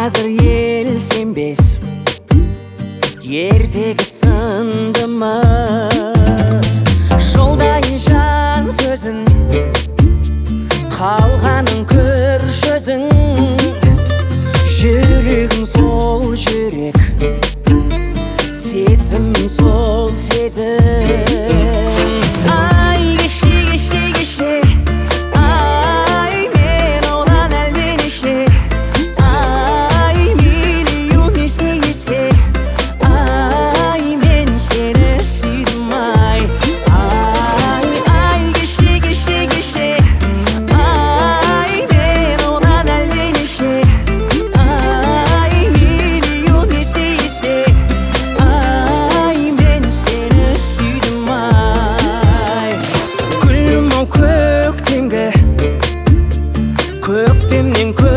Азыр ел сенбес, ертегі сындымыз. Жолдайын жан сөзін, қалғанын көр жүзің. Жүрегім сол жүрек, сезім сол сезім. Ай кеше кеше кеше, ай мен одан әлденеше. Ай миллион есе есе, ай мен сені сүйдім ай. Ай кеше кеше кеше, ай мен одан әлденеше. Ай миллион есе есе, ай мен сені сүйдім ай. Гүлім ау көктемгі, көктемнен